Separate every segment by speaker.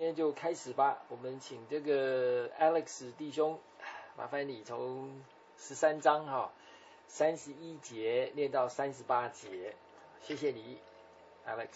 Speaker 1: 天就开始吧。我们请这个 Alex 弟兄，麻烦你从13章31节念到38节，谢谢你 Alex。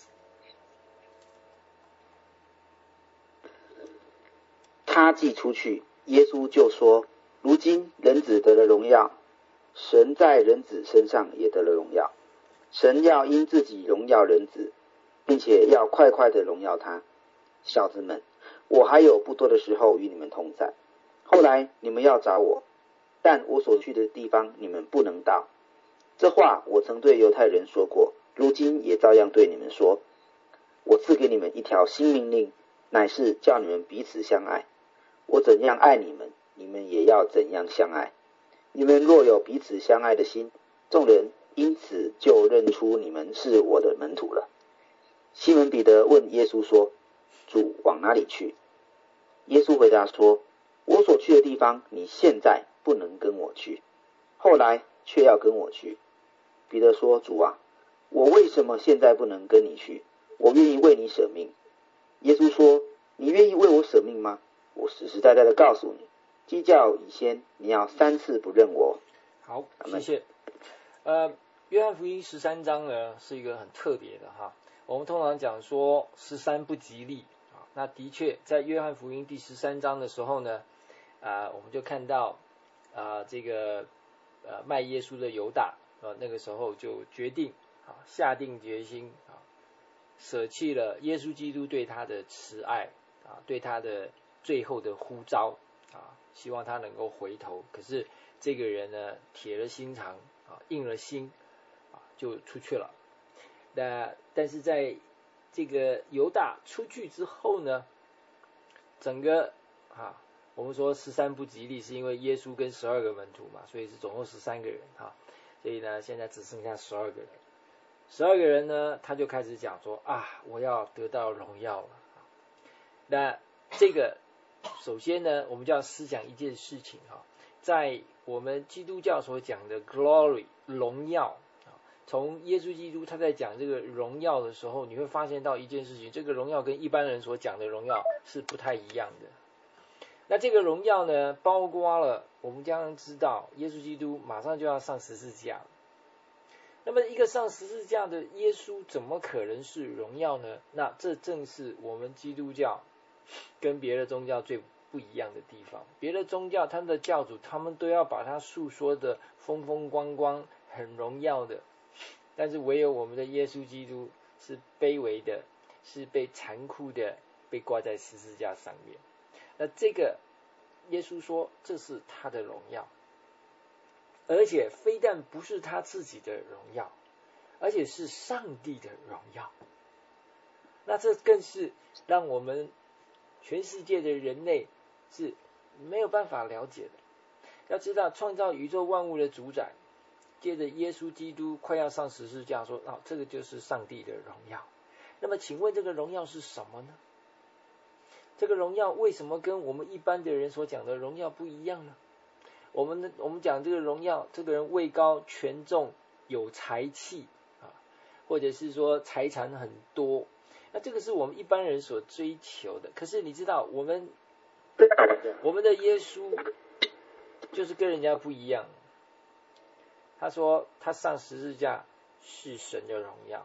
Speaker 2: 他既出去，耶稣就说，如今人子得了荣耀，神在人子身上也得了荣耀，神要因自己荣耀人子，并且要快快的荣耀他。小子们，我还有不多的时候与你们同在，后来你们要找我，但我所去的地方你们不能到。这话我曾对犹太人说过，如今也照样对你们说。我赐给你们一条新命令，乃是叫你们彼此相爱。我怎样爱你们，你们也要怎样相爱。你们若有彼此相爱的心，众人因此就认出你们是我的门徒了。西门彼得问耶稣说，主往哪里去？耶稣回答说，我所去的地方，你现在不能跟我去，后来却要跟我去。彼得说，主啊，我为什么现在不能跟你去？我愿意为你舍命。耶稣说，你愿意为我舍命吗？我实实在在的告诉你，鸡叫以先，你要3次不认我。
Speaker 1: 好，谢谢。约翰福音13章呢是一个很特别的我们通常讲说13不吉利那的确在约翰福音第13章的时候呢，我们就看到这个卖耶稣的犹大那个时候就决定下定决心舍弃了耶稣基督对他的慈爱对他的最后的呼召希望他能够回头。可是这个人呢铁了心肠硬了心就出去了。但是在这个犹大出去之后呢，整个我们说13不吉利，是因为耶稣跟12个门徒嘛，所以是总共13个人所以呢现在只剩下12个人。12个人呢，他就开始讲说我要得到荣耀了。那这个首先呢，我们就要思想一件事情在我们基督教所讲的 glory 荣耀，从耶稣基督他在讲这个荣耀的时候，你会发现到一件事情，这个荣耀跟一般人所讲的荣耀是不太一样的。那这个荣耀呢，包括了我们将知道耶稣基督马上就要上十字架，那么一个上十字架的耶稣怎么可能是荣耀呢？那这正是我们基督教跟别的宗教最不一样的地方。别的宗教他们的教主他们都要把它述说的风风光光很荣耀的，但是唯有我们的耶稣基督是卑微的，是被残酷的被挂在十字架上面。那这个耶稣说这是他的荣耀，而且非但不是他自己的荣耀，而且是上帝的荣耀。那这更是让我们全世界的人类是没有办法了解的。要知道创造宇宙万物的主宰，接着耶稣基督快要上十字架说这个就是上帝的荣耀。那么请问这个荣耀是什么呢？这个荣耀为什么跟我们一般的人所讲的荣耀不一样呢？我们讲这个荣耀，这个人位高权重有才气或者是说财产很多，那这个是我们一般人所追求的。可是你知道我们的耶稣就是跟人家不一样。他说他上十字架是神的荣耀。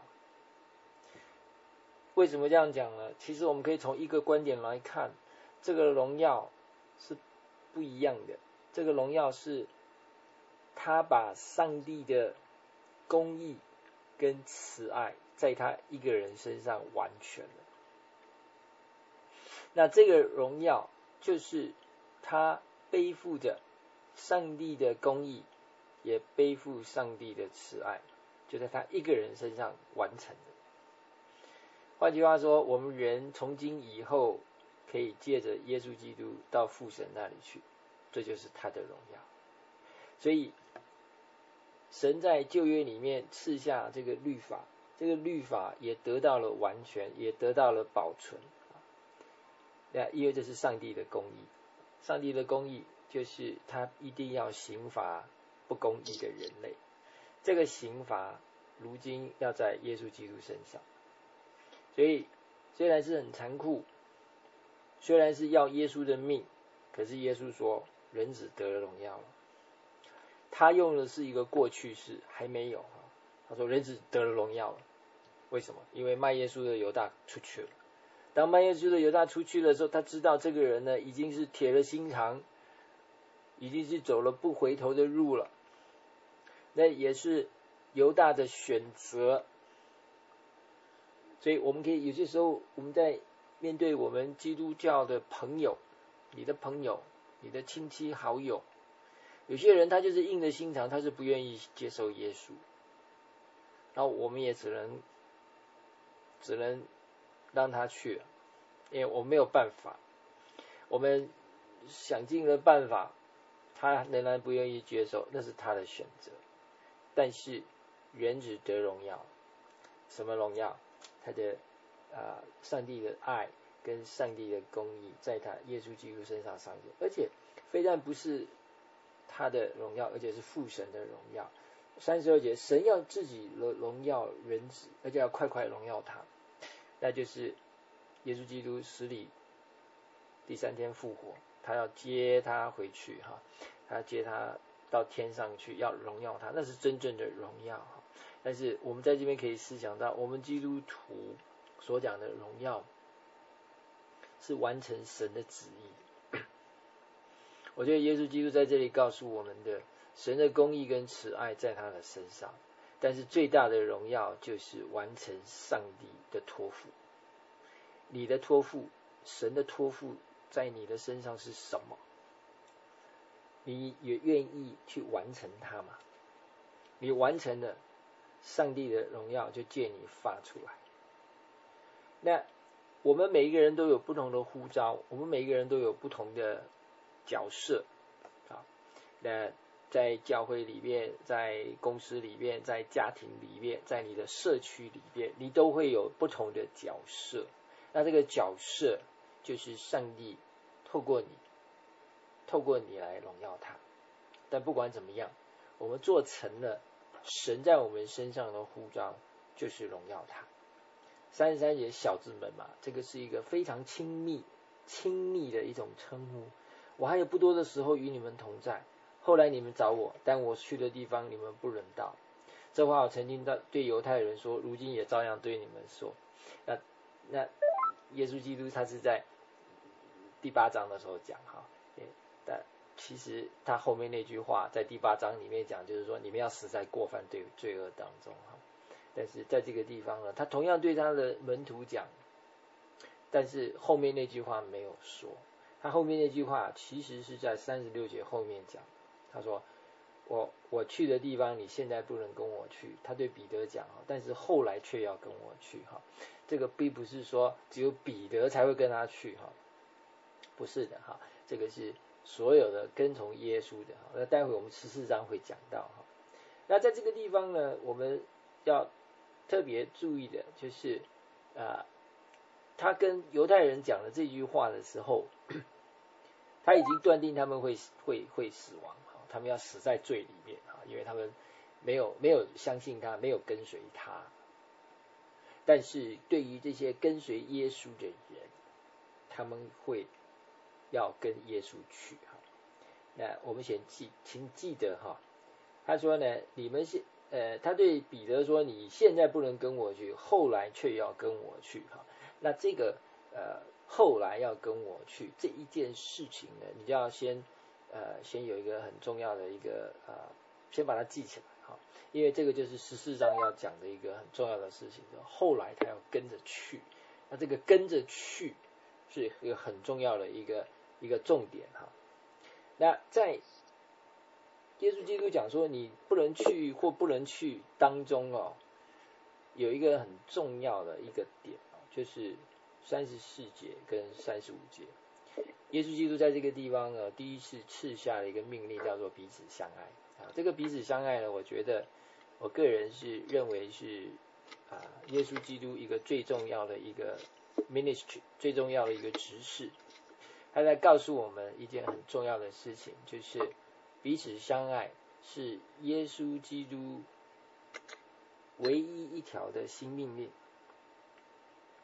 Speaker 1: 为什么这样讲呢？其实我们可以从一个观点来看，这个荣耀是不一样的。这个荣耀是他把上帝的公义跟慈爱在他一个人身上完全了。那这个荣耀就是他背负着上帝的公义，也背负上帝的慈爱，就在他一个人身上完成的。换句话说，我们人从今以后可以借着耶稣基督到父神那里去，这就是他的荣耀。所以神在旧约里面赐下这个律法，这个律法也得到了完全，也得到了保存。因为这是上帝的公义。上帝的公义就是他一定要刑罚不公义的人类，这个刑罚如今要在耶稣基督身上。所以虽然是很残酷， 虽然是要耶稣的命，可是耶稣说人子得了荣耀了。他用的是一个过去式，还没有。他说人子得了荣耀了。为什么？因为卖耶稣的犹大出去了。当卖耶稣的犹大出去的时候，他知道这个人呢已经是铁了心肠，已经是走了不回头的路了。那也是犹大的选择。所以我们可以有些时候我们在面对我们基督教的朋友，你的朋友，你的亲戚好友，有些人他就是硬着心肠，他是不愿意接受耶稣，然后我们也只能让他去了，因为我没有办法，我们想尽了办法，他仍然不愿意接受，那是他的选择。但是人子得荣耀，什么荣耀？他的上帝的爱跟上帝的公义在他耶稣基督身上彰显，而且非但不是他的荣耀，而且是父神的荣耀。32节，神要自己荣耀人子，而且要快快荣耀他，那就是耶稣基督死里第3天复活，他要接他回去哈，他接他到天上去，要荣耀他，那是真正的荣耀。但是我们在这边可以思想到，我们基督徒所讲的荣耀是完成神的旨意。我觉得耶稣基督在这里告诉我们的，神的公义跟慈爱在他的身上，但是最大的荣耀就是完成上帝的托付。你的托付，神的托付在你的身上是什么？你也愿意去完成它吗？你完成了，上帝的荣耀就借你发出来。那我们每一个人都有不同的呼召，我们每一个人都有不同的角色啊。那在教会里面，在公司里面，在家庭里面，在你的社区里面，你都会有不同的角色。那这个角色就是上帝透过你来荣耀他。但不管怎么样，我们做成了神在我们身上的呼召，就是荣耀他。33节小子们嘛，这个是一个非常亲密的一种称呼。我还有不多的时候与你们同在，后来你们找我，但我去的地方你们不能到。这话我曾经对犹太人说，如今也照样对你们说。那耶稣基督他是在第8章的时候讲哈，但其实他后面那句话在第8章里面讲，就是说你们要死在过犯罪恶当中哈。但是在这个地方呢，他同样对他的门徒讲，但是后面那句话没有说。他后面那句话其实是在36节后面讲，他说我去的地方你现在不能跟我去，他对彼得讲，但是后来却要跟我去哈。这个并不是说只有彼得才会跟他去哈，不是的哈，这个是所有的跟从耶稣的哈。那待会我们14章会讲到哈。那在这个地方呢，我们要特别注意的就是他跟犹太人讲了这句话的时候，他已经断定他们会死亡，他们要死在罪里面，因为他们没有相信他，没有跟随他。但是对于这些跟随耶稣的人，他们会要跟耶稣去。那我们请记得哈，他说呢，他对彼得说，你现在不能跟我去，后来却要跟我去哈。那这个后来要跟我去这一件事情呢，你就要先有一个很重要的一个先把它记起来哈，因为这个就是14章要讲的一个很重要的事情，后来他要跟着去。那这个跟着去是一个很重要的一个重点哈。那在耶稣基督讲说你不能去或不能去当中有一个很重要的一个点就是34节跟35节。耶稣基督在这个地方第一次赐下了一个命令，叫做彼此相爱这个彼此相爱呢，我觉得我个人是认为是耶稣基督一个最重要的一个 ministry， 最重要的一个职事。他在告诉我们一件很重要的事情，就是彼此相爱是耶稣基督唯一一条的新命令。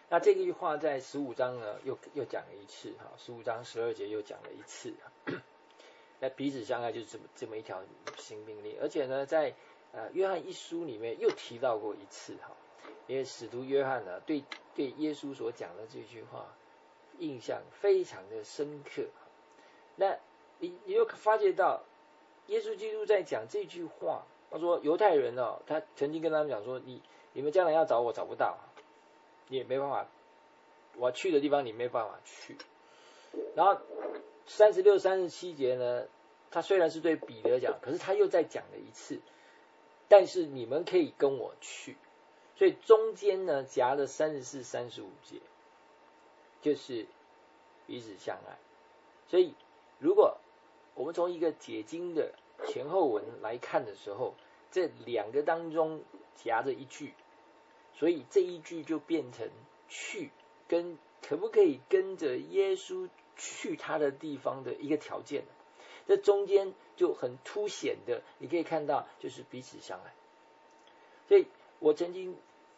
Speaker 1: 那这句话在15章呢又讲了一次哈，15章12节又讲了一次。那彼此相爱就是这么一条新命令，而且呢，在约翰一书里面又提到过一次哈，因为使徒约翰呢对耶稣所讲的这句话印象非常的深刻。那你又发觉到耶稣基督在讲这句话，他说犹太人他曾经跟他们讲说，你们将来要找我找不到，你也没办法，我去的地方你没办法去。然后36、37节呢，他虽然是对彼得讲，可是他又再讲了一次，但是你们可以跟我去。所以中间呢夹了34、35节，就是彼此相爱。所以如果我们从一个解经的前后文来看的时候，这两个当中夹着一句，所以这一句就变成去跟可不可以跟着耶稣去他的地方的一个条件。这中间就很凸显的，你可以看到就是彼此相爱。所以我曾经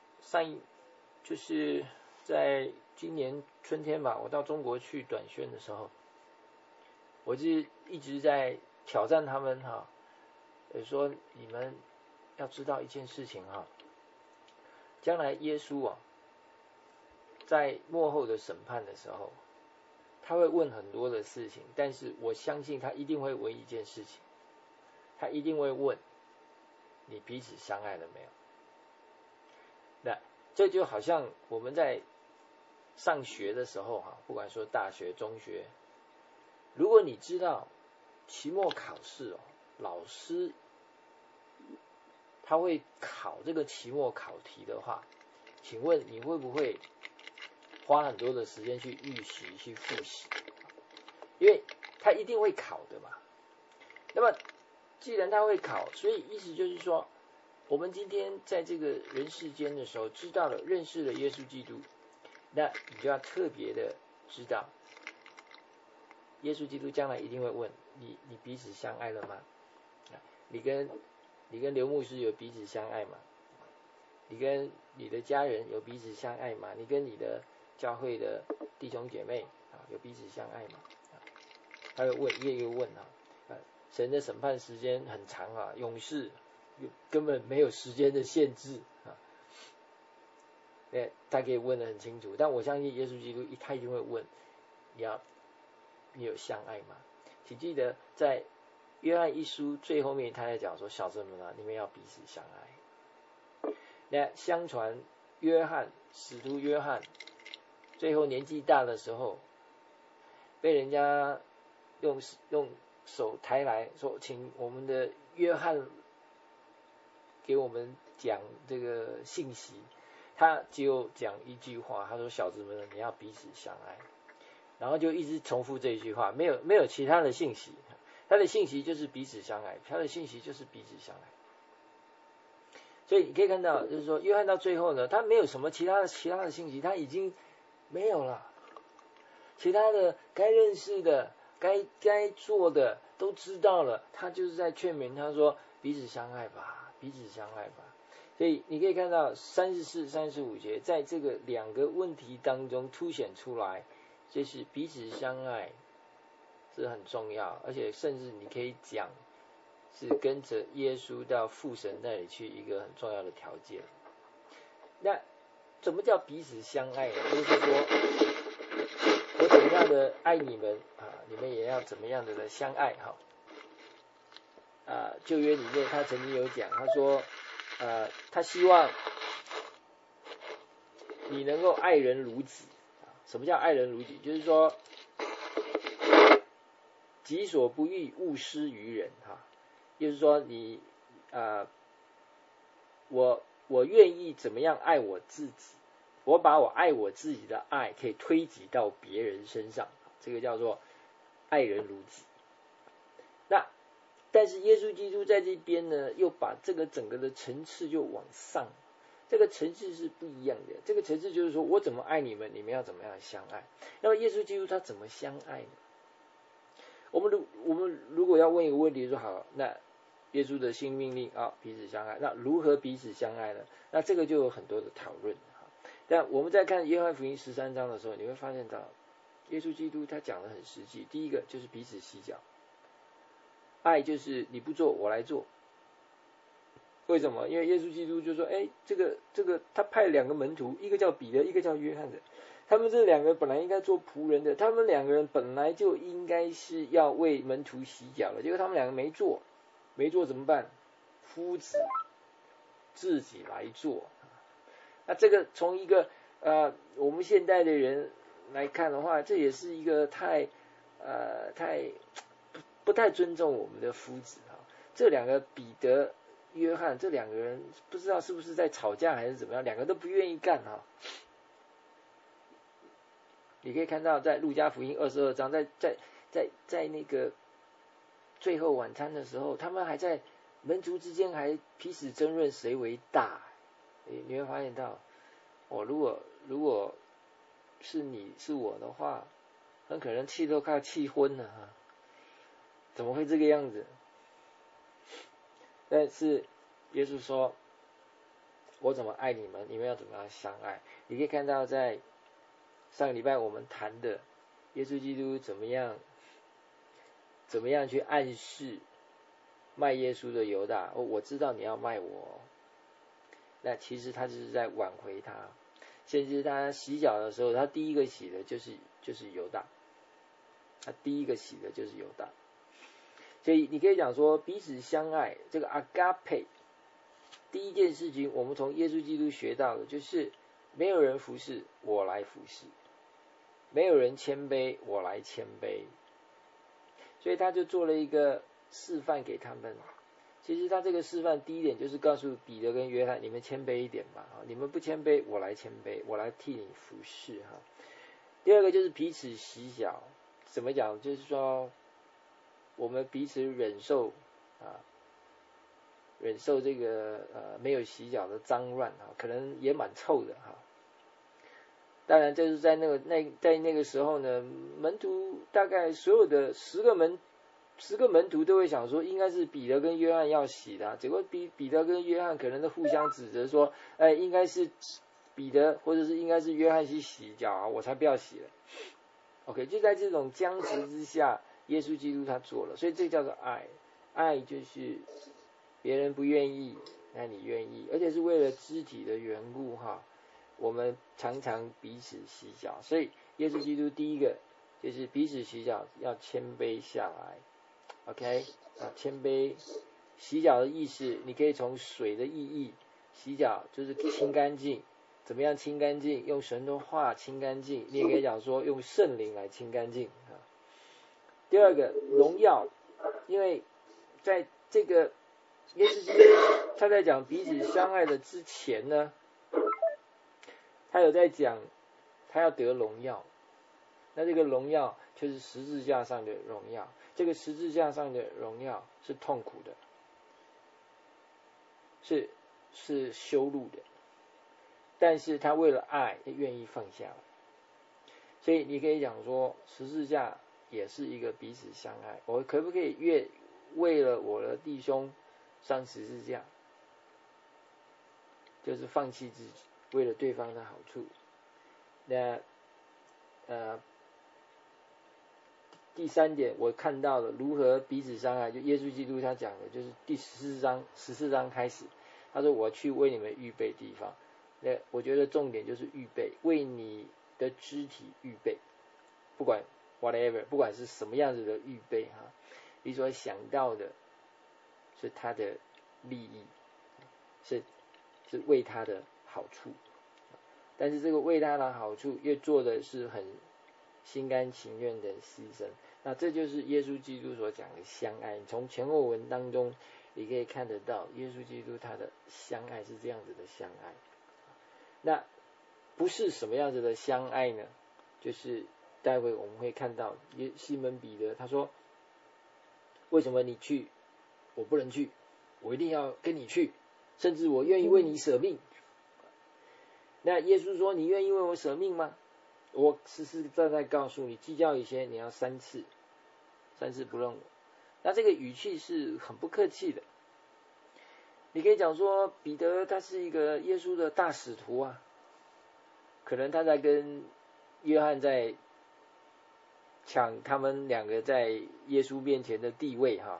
Speaker 1: 就是在今年春天吧，我到中国去短宣的时候，我就一直在挑战他们说你们要知道一件事情将来耶稣在末后的审判的时候，他会问很多的事情，但是我相信他一定会问一件事情，他一定会问你彼此相爱了没有。那这就好像我们在上学的时候不管说大学、中学，如果你知道期末考试老师他会考这个期末考题的话，请问你会不会花很多的时间去预习、去复习？因为他一定会考的嘛。那么既然他会考，所以意思就是说，我们今天在这个人世间的时候，知道了、认识了耶稣基督，那你就要特别的知道，耶稣基督将来一定会问你彼此相爱了吗？你跟刘牧师有彼此相爱吗？你跟你的家人有彼此相爱吗？你跟你的教会的弟兄姐妹有彼此相爱吗？他会问，一个问神的审判时间很长永世根本没有时间的限制他可以问得很清楚。但我相信耶稣基督他一定会问你有相爱吗？请记得在约翰一书最后面，他在讲说，小子们你们要彼此相爱。那相传使徒约翰最后年纪大的时候，被人家用手抬来说，请我们的约翰给我们讲这个信息。他只有讲一句话，他说，小子们你要彼此相爱，然后就一直重复这一句话，没有其他的信息。他的信息就是彼此相爱，他的信息就是彼此相爱。所以你可以看到，就是说约翰到最后呢，他没有什么其他的信息，他已经没有了，其他的该认识的、该做的都知道了，他就是在劝勉他说，彼此相爱吧，彼此相爱吧。所以你可以看到34、35节，在这个两个问题当中凸显出来，就是彼此相爱是很重要，而且甚至你可以讲是跟着耶稣到父神那里去一个很重要的条件。那怎么叫彼此相爱呢？就是说我怎么样的爱你们你们也要怎么样的相爱旧约里面他曾经有讲，他说他希望你能够爱人如己。什么叫爱人如己？就是说己所不欲，勿施于人就是说你我愿意怎么样爱我自己，我把我爱我自己的爱可以推及到别人身上，这个叫做爱人如己。那但是耶稣基督在这边呢，又把这个整个的层次就往上，这个层次是不一样的。这个层次就是说我怎么爱你们，你们要怎么样相爱。那么耶稣基督他怎么相爱呢？我们如果要问一个问题说，好，那耶稣的新命令彼此相爱，那如何彼此相爱呢？那这个就有很多的讨论但我们在看约翰福音13章的时候，你会发现到耶稣基督他讲得很实际。第一个就是彼此洗脚，爱就是你不做我来做。为什么？因为耶稣基督就说，这个他派2个门徒，一个叫彼得，一个叫约翰的，他们这2个本来应该做仆人的，他们2个人本来就应该是要为门徒洗脚的，结果他们2个没做怎么办？夫子自己来做。那这个从一个我们现代的人来看的话，这也是一个太不太尊重我们的夫子啊。这2个彼得、约翰这2个人不知道是不是在吵架还是怎么样，2个都不愿意干啊。你可以看到在路加福音22章，在那个最后晚餐的时候，他们还在门徒之间还彼此争论谁为大。你会发现到，如果是你是我的话，很可能气都快气昏了哈。怎么会这个样子？但是耶稣说，我怎么爱你们，你们要怎么样相爱。你可以看到在上个礼拜我们谈的耶稣基督怎么样去暗示卖耶稣的犹大，我知道你要卖我，那其实他就是在挽回他。甚至他洗脚的时候，他第一个洗的就是犹大，他第一个洗的就是犹大。所以你可以讲说彼此相爱，这个 agape 第一件事情我们从耶稣基督学到的就是没有人服侍我来服侍，没有人谦卑我来谦卑。所以他就做了一个示范给他们。其实他这个示范第一点就是告诉彼得跟约翰，你们谦卑一点吧，你们不谦卑我来谦卑，我来替你服侍哈。第二个就是彼此洗脚，怎么讲？就是说我们彼此忍受这个没有洗脚的脏乱可能也蛮臭的哈。当然就是在那个时候呢，门徒大概所有的10个门徒都会想说，应该是彼得跟约翰要洗的结果彼得跟约翰可能都互相指责说，应该是彼得或者是应该是约翰去洗脚我才不要洗了。OK， 就在这种僵持之下，耶稣基督他做了，所以这叫做爱。爱就是别人不愿意，那你愿意，而且是为了肢体的缘故哈。我们常常彼此洗脚，所以耶稣基督第一个就是彼此洗脚要谦卑下来。OK， 谦卑洗脚的意思，你可以从水的意义，洗脚就是清干净，怎么样清干净？用神的话清干净，你也可以讲说用圣灵来清干净。第二个荣耀，因为在这个耶稣基督他在讲彼此相爱的之前呢，他有在讲他要得荣耀，那这个荣耀就是十字架上的荣耀。这个十字架上的荣耀是痛苦的，是羞辱的，但是他为了爱愿意放下来。所以你可以讲说十字架也是一个彼此相爱。我可不可以为了我的弟兄上十字架，就是放弃自己，为了对方的好处。那第3点我看到了如何彼此相爱，就耶稣基督他讲的，就是第14章开始，他说我去为你们预备地方。那我觉得重点就是预备，为你的肢体预备，不管 whatever， 不管是什么样子的预备哈，你所想到的是他的利益，是为他的好处，但是这个为他的好处又做的是很心甘情愿的牺牲。那这就是耶稣基督所讲的相爱。从前后文当中你可以看得到耶稣基督他的相爱是这样子的相爱。那不是什么样子的相爱呢？就是待会我们会看到西门彼得他说，为什么你去我不能去，我一定要跟你去，甚至我愿意为你舍命。那耶稣说，你愿意为我舍命吗？我实实在在告诉你，计较一些你要3次不认我。那这个语气是很不客气的。你可以讲说彼得他是一个耶稣的大使徒啊， 可能他在跟约翰在抢他们两个在耶稣面前的地位哈，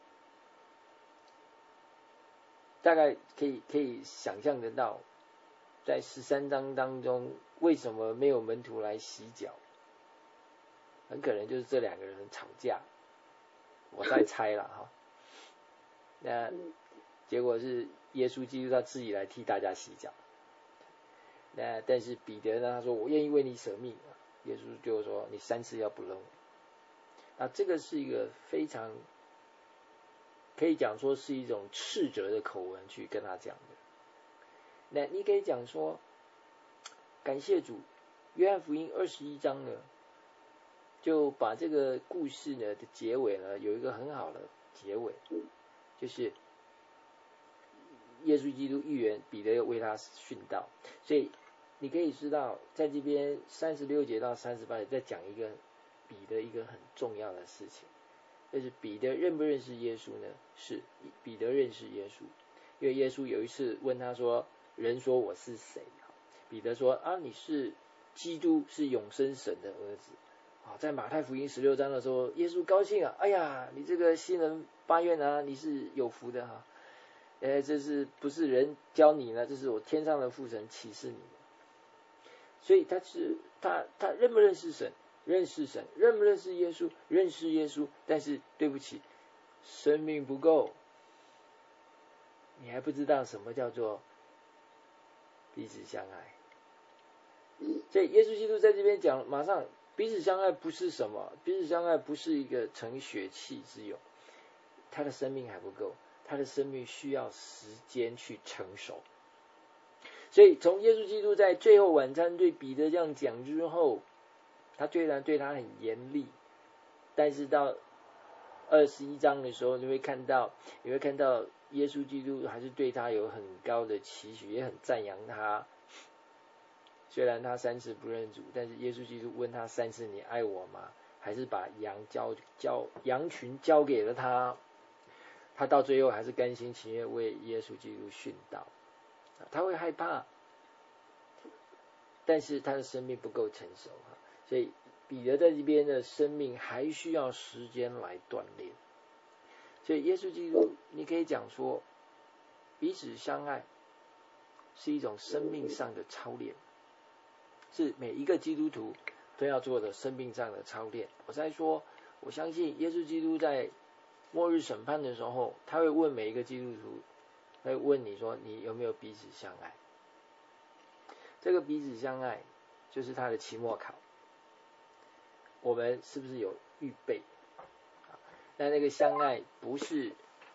Speaker 1: 大概可以想象得到，在13章当中为什么没有门徒来洗脚，很可能就是这两个人吵架，我在猜了哈。那结果是耶稣基督他自己来替大家洗脚。那但是彼得呢，他说我愿意为你舍命，耶稣就说你3次要不认我。那这个是一个非常可以讲说是一种斥责的口吻去跟他讲的。那你可以讲说，感谢主，约翰福音21章呢，就把这个故事呢的结尾呢有一个很好的结尾，就是耶稣基督预言彼得要为他殉道。所以你可以知道，在这边36节到38节在讲一个彼得一个很重要的事情，就是彼得认不认识耶稣呢？是，彼得认识耶稣，因为耶稣有一次问他说，人说我是谁？彼得说啊，你是基督，是永生神的儿子。在马太福音16章的时候，耶稣高兴啊，哎呀，你这个新人发愿啊，你是有福的哈。这是不是人教你呢？这是我天上的父神启示你的。所以他认不认识神？认识神。认不认识耶稣？认识耶稣。但是对不起，生命不够，你还不知道什么叫做彼此相爱。所以耶稣基督在这边讲，马上彼此相爱不是什么？彼此相爱不是一个成血气之友，他的生命还不够，他的生命需要时间去成熟。所以从耶稣基督在最后晚餐对彼得这样讲之后，他虽然对他很严厉，但是到21章的时候，你会看到耶稣基督还是对他有很高的期许，也很赞扬他。虽然他3次不认主，但是耶稣基督问他3次你爱我吗？还是把羊群交给了他。他到最后还是甘心情愿为耶稣基督殉道。他会害怕，但是他的生命不够成熟，所以彼得在这边的生命还需要时间来锻炼。所以耶稣基督，你可以讲说，彼此相爱是一种生命上的操练，是每一个基督徒都要做的生命上的操练。我在说，我相信耶稣基督在末日审判的时候，他会问每一个基督徒，他会问你说，你有没有彼此相爱？这个彼此相爱就是他的期末考，我们是不是有预备？那个相爱不是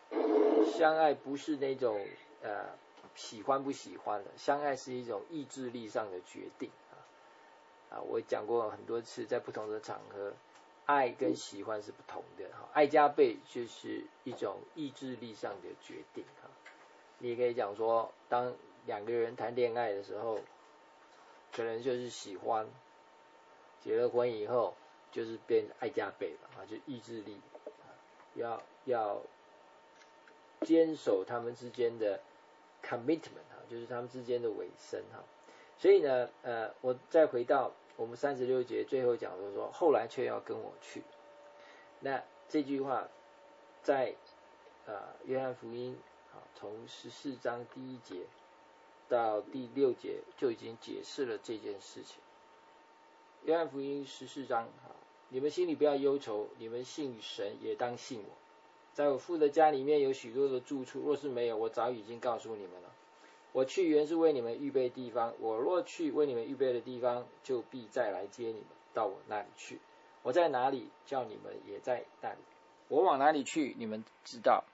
Speaker 1: 那种喜欢不喜欢的，相爱是一种意志力上的决定我讲过很多次，在不同的场合，爱跟喜欢是不同的爱加倍就是一种意志力上的决定你也可以讲说，当两个人谈恋爱的时候，可能就是喜欢，结了婚以后就是变爱加倍了就意志力要坚守他们之间的 commitment 就是他们之间的尾声所以呢我再回到我们36节最后讲的说，后来却要跟我去。那这句话在约翰福音从14章第1节到第6节就已经解释了这件事情。约翰福音14章你们心里不要忧愁，你们信神也当信我。在我父的家里面有许多的住处，若是没有，我早已经告诉你们了。我去原是为你们预备地方，我若去为你们预备的地方，就必再来接你们到我那里去。我在哪里，叫你们也在那里。我往哪里去，你们知道，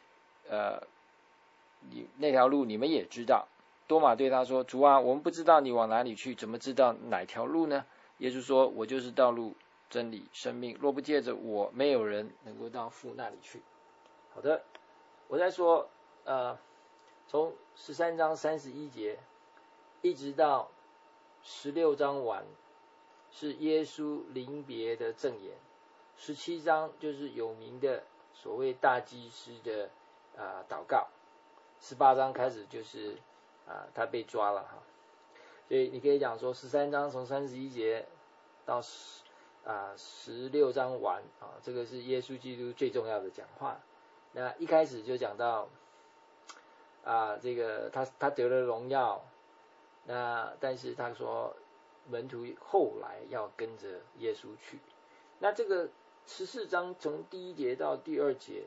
Speaker 1: 那条路你们也知道。多马对他说，主啊，我们不知道你往哪里去，怎么知道哪条路呢？耶稣说，我就是道路真理生命，若不借着我，没有人能够到父那里去。好的，我在说从13章31节一直到16章完是耶稣临别的赠言，17章就是有名的所谓大祭司的祷告，18章开始就是他被抓了所以你可以讲说13章从31节到16章完这个是耶稣基督最重要的讲话。那一开始就讲到这个他得了荣耀，那但是他说门徒后来要跟着耶稣去。那这个14章从第1节到第2节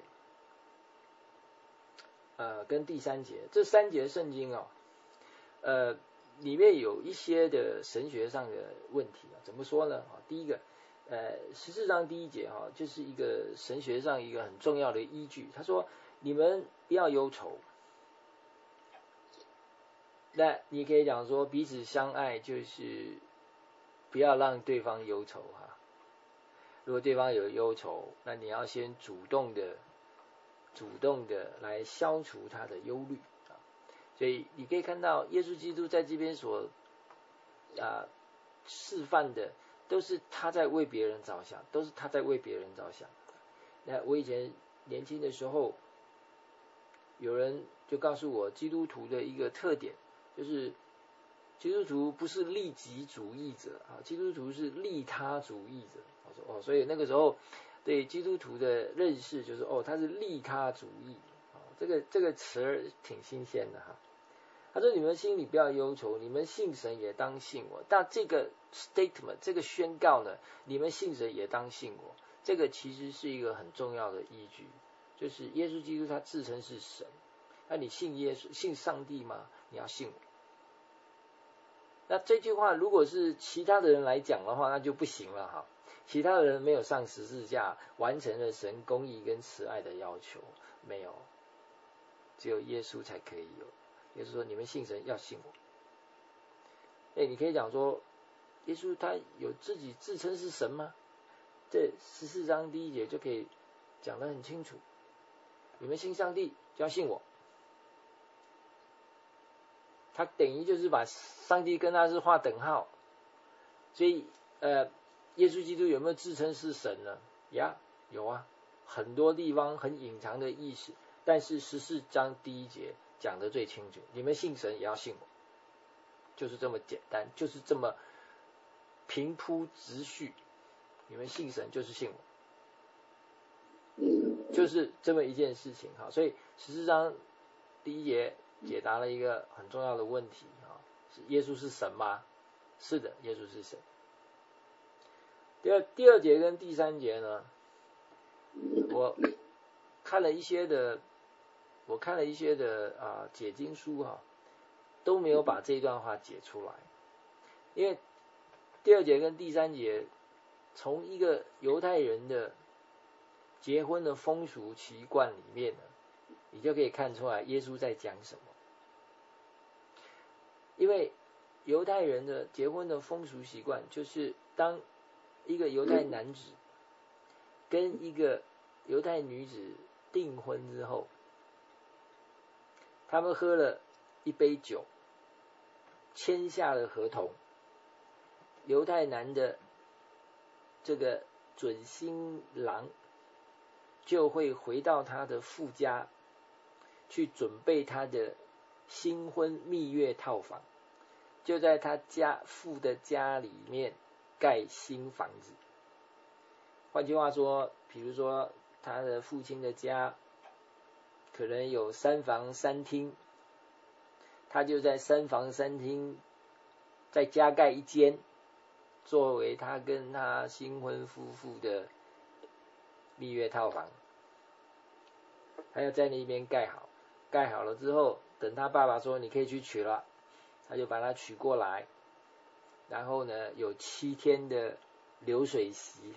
Speaker 1: 跟第3节，这3节圣经里面有一些的神学上的问题怎么说呢？第一个14章第1节就是一个神学上一个很重要的依据。他说你们不要忧愁，那你可以讲说彼此相爱就是不要让对方忧愁如果对方有忧愁，那你要先主动的来消除他的忧虑所以你可以看到耶稣基督在这边所示范的都是他在为别人着想，那我以前年轻的时候，有人就告诉我基督徒的一个特点，就是基督徒不是利己主义者基督徒是利他主义者。我说所以那个时候对基督徒的认识就是他是利他主义这个词儿挺新鲜的他说你们心里不要忧愁，你们信神也当信我。但这个 statement 这个宣告呢，你们信神也当信我，这个其实是一个很重要的依据，就是耶稣基督他自称是神，那你信耶稣信上帝吗？你要信我。那这句话如果是其他的人来讲的话，那就不行了其他的人没有上十字架完成了神公义跟慈爱的要求，没有，只有耶稣才可以有。耶稣说你们信神要信我。你可以讲说耶稣他有自己自称是神吗？这14章第1节就可以讲得很清楚，你们信上帝就要信我。他等于就是把上帝跟他是划等号。所以耶稣基督有没有自称是神呢？有很多地方很隐藏的意思，但是14章第1节讲得最清楚，你们信神也要信我，就是这么简单，就是这么平铺直叙，你们信神就是信我，就是这么一件事情所以14章第1节解答了一个很重要的问题耶稣是神吗？是的，耶稣是神。第二节跟第3节呢，我看了一些的解经书都没有把这段话解出来。因为第2节跟第3节从一个犹太人的结婚的风俗习惯里面呢，你就可以看出来耶稣在讲什么。因为犹太人的结婚的风俗习惯就是当一个犹太男子跟一个犹太女子订婚之后，他们喝了一杯酒，签下了合同，犹太男的这个准新郎就会回到他的父家去准备他的新婚蜜月套房，就在他父的家里面盖新房子。换句话说，比如说他的父亲的家可能有3房3厅，他就在3房3厅再加盖一间，作为他跟他新婚夫妇的蜜月套房。他要在那边盖好，盖好了之后，等他爸爸说你可以去娶了，他就把他娶过来，然后呢有7天的流水席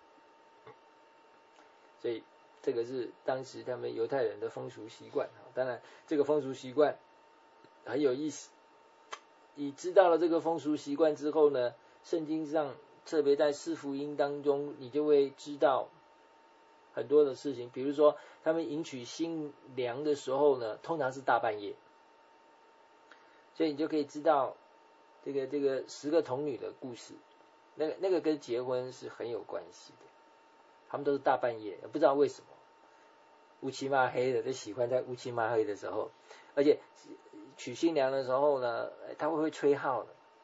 Speaker 1: 所以这个是当时他们犹太人的风俗习惯。当然这个风俗习惯很有意思，你知道了这个风俗习惯之后呢，圣经上特别在4福音当中，你就会知道很多的事情。比如说他们迎娶新娘的时候呢，通常是大半夜，所以你就可以知道这个10个童女的故事，那个跟结婚是很有关系的。他们都是大半夜，不知道为什么乌漆嘛黑的，就喜欢在乌漆嘛黑的时候，而且娶新娘的时候呢，他会吹号的，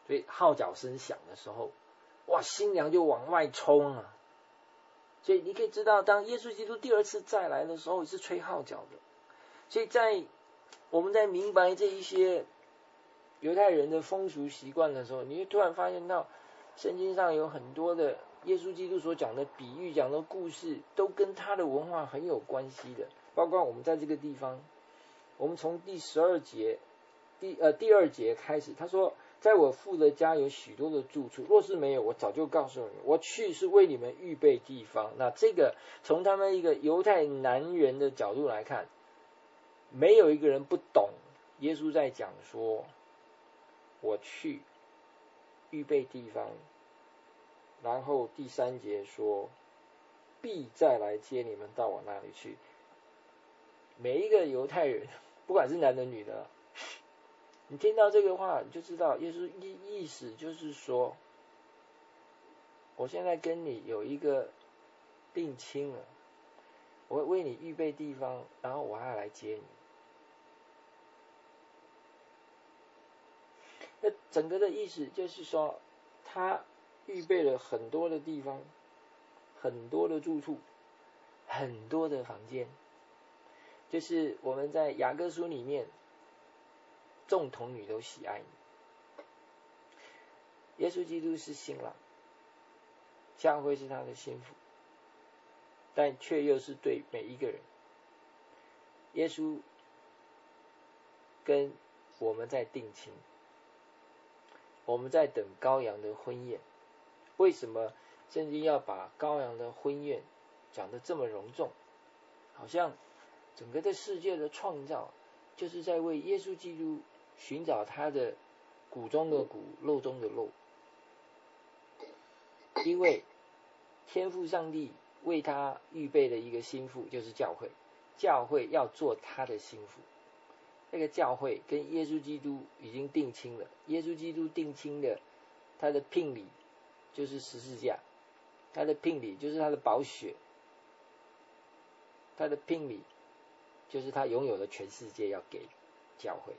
Speaker 1: 所以号角声响的时候，哇，新娘就往外冲啊。所以你可以知道，当耶稣基督第二次再来的时候，是吹号角的。所以我们在明白这一些犹太人的风俗习惯的时候，你会突然发现到，圣经上有很多的耶稣基督所讲的比喻、讲的故事，都跟他的文化很有关系的。包括我们在这个地方，我们从第12节第2节开始，他说，在我父的家有许多的住处，若是没有，我早就告诉你们，我去是为你们预备地方。那这个从他们一个犹太男人的角度来看，没有一个人不懂耶稣在讲说，我去预备地方，然后第3节说，必再来接你们到我那里去。每一个犹太人，不管是男的女的，你听到这个话，你就知道耶稣意思就是说，我现在跟你有一个定亲了，我会为你预备地方，然后我还要来接你。那整个的意思就是说，他预备了很多的地方，很多的住处，很多的房间。就是我们在雅各书里面，众童女都喜爱你。耶稣基督是新郎，教会是他的心腹，但却又是对每一个人。耶稣跟我们在定情，我们在等羔羊的婚宴。为什么圣经要把羔羊的婚宴讲得这么隆重？好像整个的世界的创造就是在为耶稣基督寻找他的骨中的骨，肉中的肉。因为天父上帝为他预备的一个心腹就是教会，教会要做他的心腹。那个教会跟耶稣基督已经定亲了，耶稣基督定亲的，他的聘礼就是十字架，他的聘礼就是他的宝血，他的聘礼就是他拥有的全世界要给教会的。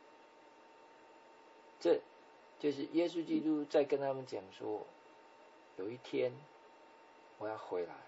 Speaker 1: 这就是耶稣基督在跟他们讲说，有一天我要回来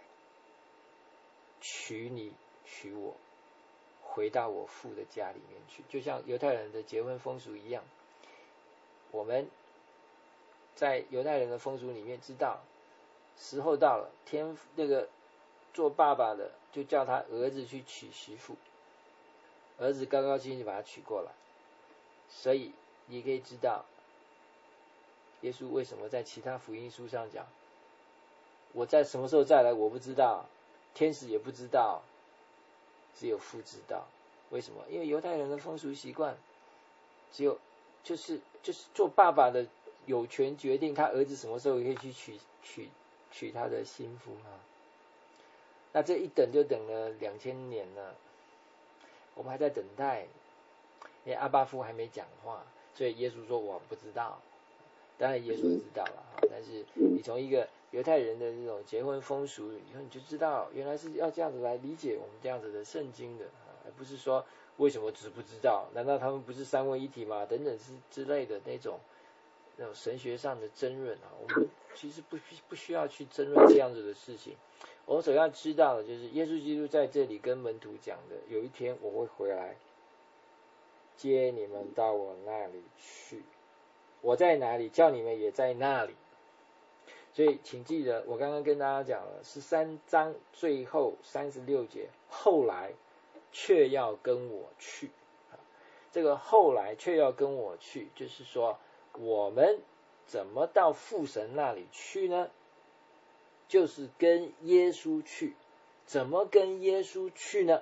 Speaker 1: 娶你娶我，回到我父的家里面去。就像犹太人的结婚风俗一样，我们在犹太人的风俗里面知道，时候到了，那个做爸爸的就叫他儿子去娶媳妇，儿子高高兴兴就把他娶过来。所以你可以知道，耶稣为什么在其他福音书上讲，我在什么时候再来我不知道，天使也不知道，只有父知道。为什么？因为犹太人的风俗习惯，只有就是做爸爸的有权决定他儿子什么时候可以去娶他的心妇啊。那这一等就等了2000年了，我们还在等待，因为阿爸父还没讲话，所以耶稣说我不知道。当然耶稣知道了，但是你从一个犹太人的这种结婚风俗以后，你就知道原来是要这样子来理解我们这样子的圣经的，而不是说为什么知不知道？难道他们不是三位一体吗？等等之类的那种神学上的争论啊，我们其实不需要去争论这样子的事情。我们所要知道的就是耶稣基督在这里跟门徒讲的，有一天我会回来接你们到我那里去，我在哪里，叫你们也在那里。所以请记得，我刚刚跟大家讲了13章最后36节，后来却要跟我去。这个后来却要跟我去，就是说我们怎么到父神那里去呢？就是跟耶稣去。怎么跟耶稣去呢？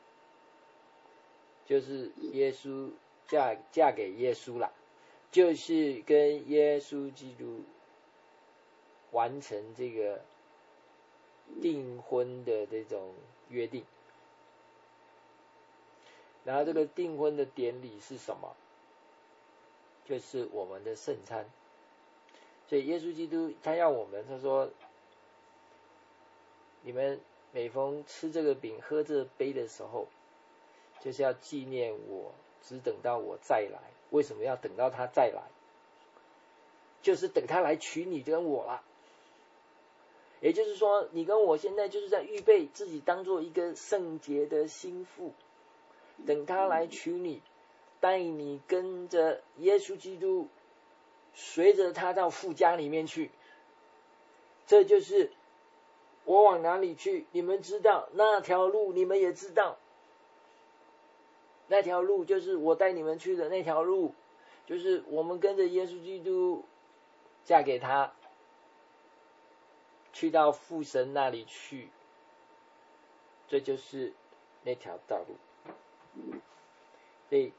Speaker 1: 就是耶稣嫁给耶稣了，就是跟耶稣基督完成这个订婚的这种约定。然后这个订婚的典礼是什么？就是我们的圣餐。所以耶稣基督他要我们，他说你们每逢吃这个饼喝这个杯的时候，就是要纪念我，只等到我再来。为什么要等到他再来？ 就是等他来娶你跟我了。也就是说，你跟我现在就是在预备自己当做一个圣洁的心腹，等他来娶你，带你跟着耶稣基督，随着他到父家里面去。这就是我往哪里去，你们知道，那条路你们也知道。那条路就是我带你们去的那条路，就是我们跟着耶稣基督嫁给他，去到父神那里去，这就是那条道路。所以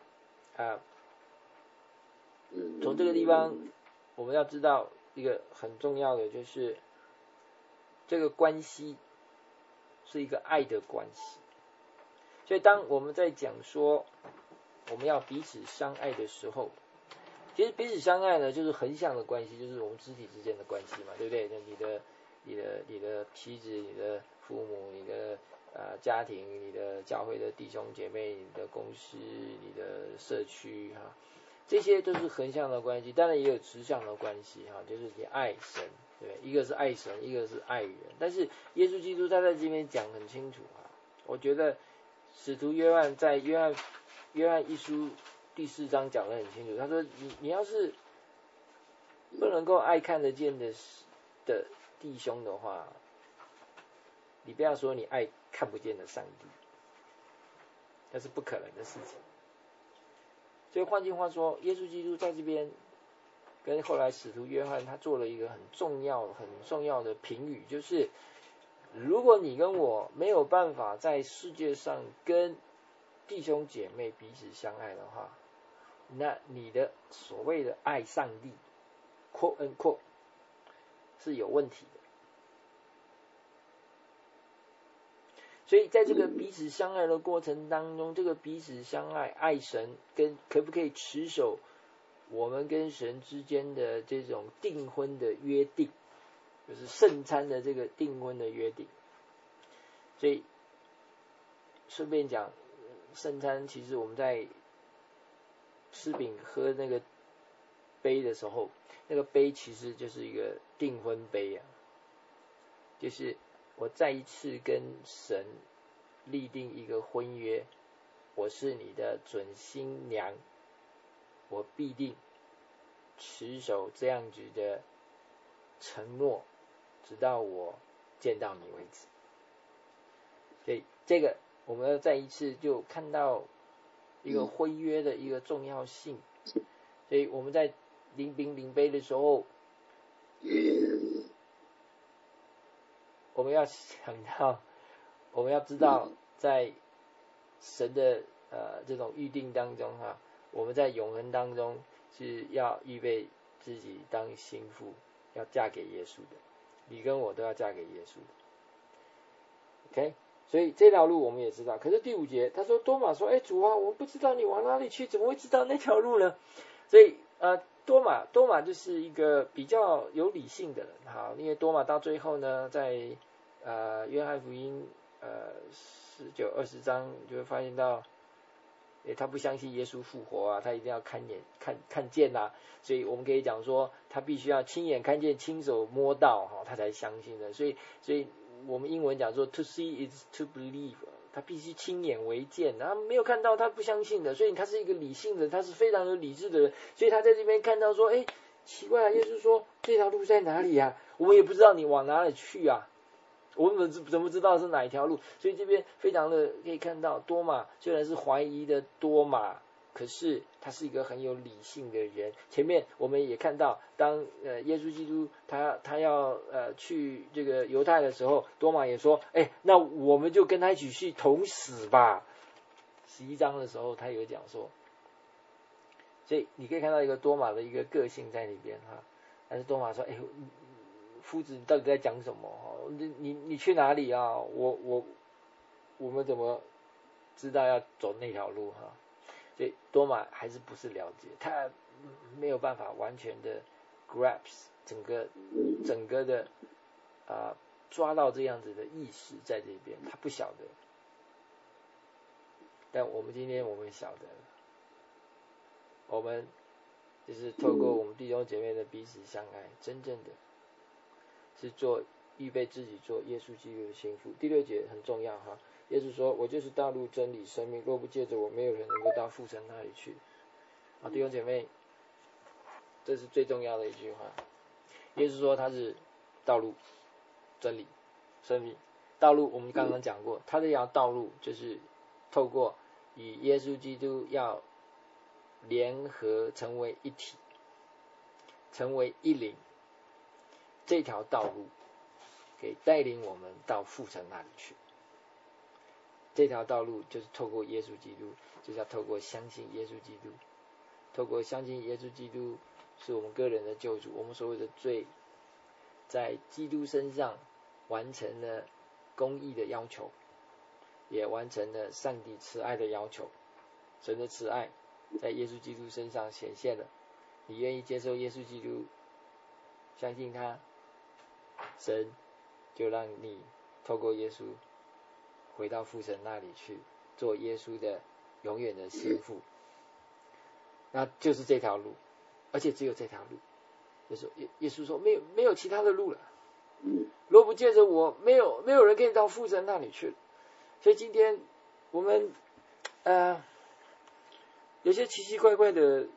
Speaker 1: 从这个地方我们要知道一个很重要的，就是这个关系是一个爱的关系。所以当我们在讲说我们要彼此相爱的时候，其实彼此相爱呢，就是横向的关系，就是我们肢体之间的关系嘛，对不对？你的妻子、你的父母、你的家庭、你的教会的弟兄姐妹、你的公司、你的社区哈，这些都是横向的关系。当然也有直向的关系哈，就是你爱神，对不对？一个是爱神，一个是爱人。但是耶稣基督他在这边讲很清楚啊，我觉得使徒约翰在约翰一书第4章讲得很清楚，他说你要是不能够爱看得见的弟兄的话，你不要说你爱看不见的上帝，那是不可能的事情。所以换句话说，耶稣基督在这边跟后来使徒约翰他做了一个很重要的评语，就是如果你跟我没有办法在世界上跟弟兄姐妹彼此相爱的话，那你的所谓的爱上帝 quote unquote 是有问题的。所以在这个彼此相爱的过程当中，这个彼此相爱爱神跟可不可以持守我们跟神之间的这种订婚的约定，就是圣餐的这个订婚的约定。所以顺便讲，圣餐其实我们在吃饼喝那个杯的时候，那个杯其实就是一个订婚杯啊，就是我再一次跟神立定一个婚约，我是你的准新娘，我必定持守这样子的承诺，直到我见到你为止。所以这个我们要再一次就看到一个婚约的一个重要性。所以我们在领饼领杯的时候，我们要想到，我们要知道，在神的这种预定当中哈，我们在永恒当中是要预备自己当新妇，要嫁给耶稣的。你跟我都要嫁给耶稣的。OK， 所以这条路我们也知道。可是第5节他说，多马说：“哎，主啊，我不知道你往哪里去，怎么会知道那条路呢？”所以多马就是一个比较有理性的人，好，因为多马到最后呢，在约翰福音19、20章就会发现到，他不相信耶稣复活啊，他一定要看见啊，所以我们可以讲说，他必须要亲眼看见、亲手摸到他才相信的。所以我们英文讲说 ，to see is to believe。他必须亲眼为见，他没有看到他不相信的，所以他是一个理性的，他是非常有理智的人，所以他在这边看到说，奇怪啊，耶稣说这条路在哪里啊？我们也不知道你往哪里去啊，我们怎么知道是哪一条路？所以这边非常的可以看到，多马虽然是怀疑的多马，可是他是一个很有理性的人。前面我们也看到，当耶稣基督他要去这个犹太的时候，多马也说，那我们就跟他一起去同死吧。11章的时候他有讲说，所以你可以看到一个多马的一个个性在里边哈。但是多马说，夫子你到底在讲什么？你去哪里啊？我们怎么知道要走那条路哈？所以多马还是不是了解，他没有办法完全的 grasp 整个的抓到这样子的意识在这边，他不晓得。但我们今天我们晓得，我们就是透过我们弟兄姐妹的彼此相爱，真正的是预备自己做耶稣基督的心腹。第6节很重要哈，耶稣说：“我就是道路、真理、生命，若不借着我，没有人能够到父神那里去。”啊，弟兄姐妹，这是最重要的一句话。耶稣说他是道路、真理、生命。道路我们刚刚讲过，他这条道路就是透过与耶稣基督要联合成为一体，成为一灵，这条道路可以带领我们到父神那里去。这条道路就是透过耶稣基督，就是要透过相信耶稣基督，透过相信耶稣基督是我们个人的救主，我们所有的罪在基督身上完成了公义的要求，也完成了上帝慈爱的要求。神的慈爱在耶稣基督身上显现了，你愿意接受耶稣基督，相信他，神就让你透过耶稣回到父神那里去，做耶稣的永远的心腹。那就是这条路，而且只有这条路。就是耶稣说没有其他的路了，若不借着我，没有人可以到父神那里去。所以今天我们有些奇奇怪怪的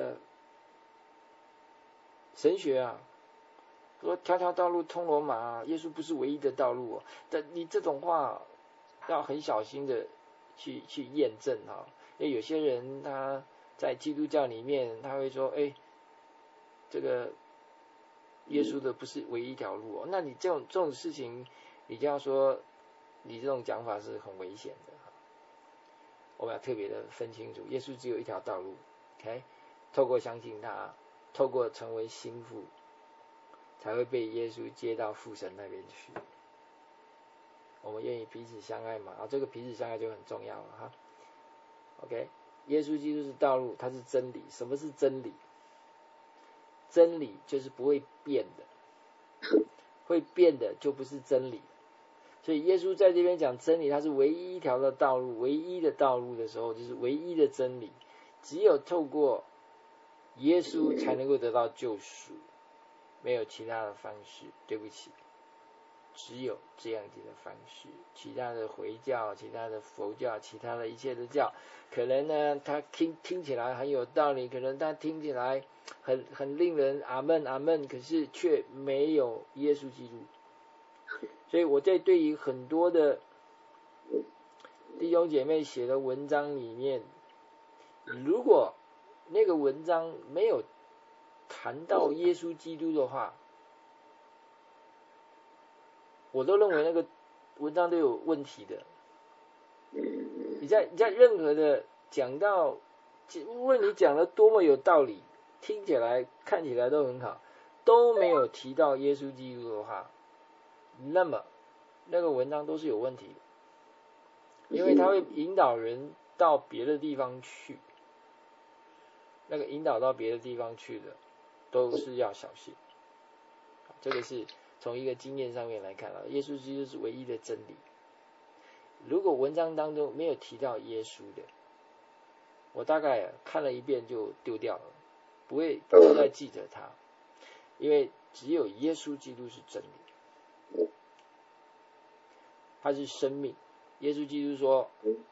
Speaker 1: 神学啊，说条条道路通罗马啊，耶稣不是唯一的道路哦。但你这种话要很小心的去验证啊，因为有些人他在基督教里面他会说，这个耶稣的不是唯一一条路哦。那你这种事情，你就要说你这种讲法是很危险的。我们要特别的分清楚，耶稣只有一条道路 ，OK？ 透过相信他，透过成为心腹，才会被耶稣接到父神那边去。我们愿意彼此相爱嘛？这个彼此相爱就很重要了哈。OK， 耶稣基督是道路，他是真理。什么是真理？真理就是不会变的，会变的就不是真理。所以耶稣在这边讲真理，它是唯一一条的道路，唯一的道路的时候，就是唯一的真理。只有透过耶稣才能够得到救赎，没有其他的方式。对不起，只有这样子的方式。其他的回教、其他的佛教、其他的一切的教，可能呢，它听起来很有道理，可能它听起来很令人阿们阿们，可是却没有耶稣基督。所以我在对于很多的弟兄姐妹写的文章里面，如果那个文章没有谈到耶稣基督的话，我都认为那个文章都有问题的。你在任何的讲到，无论你讲的多么有道理，听起来看起来都很好，都没有提到耶稣基督的话，那么那个文章都是有问题的，因为它会引导人到别的地方去。那个引导到别的地方去的，都是要小心。这个是从一个经验上面来看耶稣基督是唯一的真理。如果文章当中没有提到耶稣的，我大概看了一遍就丢掉了，不会再记得他，因为只有耶稣基督是真理，他是生命。耶稣基督说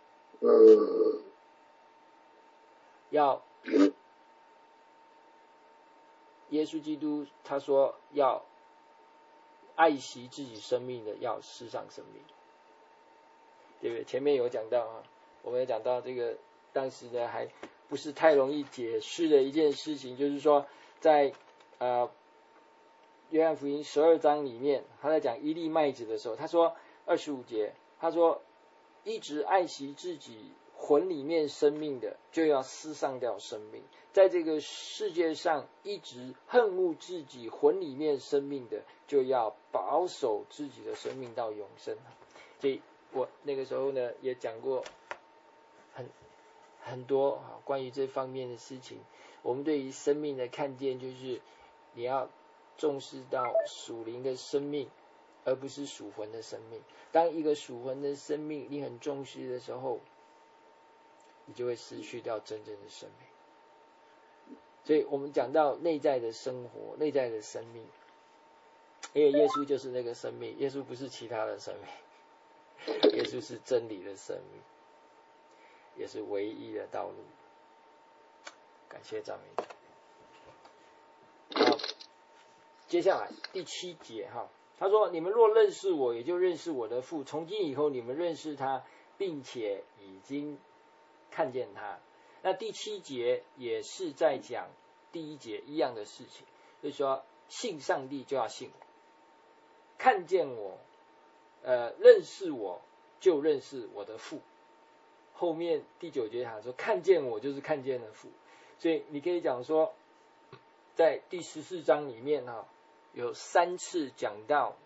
Speaker 1: 耶稣基督他说要爱惜自己生命的，要世上生命，对不对？前面有讲到我们有讲到这个，当时呢还不是太容易解释的一件事情，就是说在约翰福音12章里面，他在讲一粒麦子的时候，他说25节，他说一直爱惜自己魂里面生命的，就要失丧掉生命。在这个世界上一直恨恶自己魂里面生命的，就要保守自己的生命到永生。所以我那个时候呢也讲过很多关于这方面的事情。我们对于生命的看见，就是你要重视到属灵的生命，而不是属魂的生命。当一个属魂的生命你很重视的时候，你就会失去掉真正的生命。 所以我们讲到内在的生活，内在的生命，因为耶稣就是那个生命，耶稣不是其他的生命，耶稣是真理的生命，也是唯一的道路。感谢赞美主。好，接下来第7节哈，他说：你们若认识我，也就认识我的父。从今以后，你们认识他，并且已经看见他。那第7节也是在讲第1节一样的事情，就是说信上帝就要信我，看见我，认识我就认识我的父。后面第9节他说看见我就是看见了父，所以你可以讲说，在第14章里面有3次讲到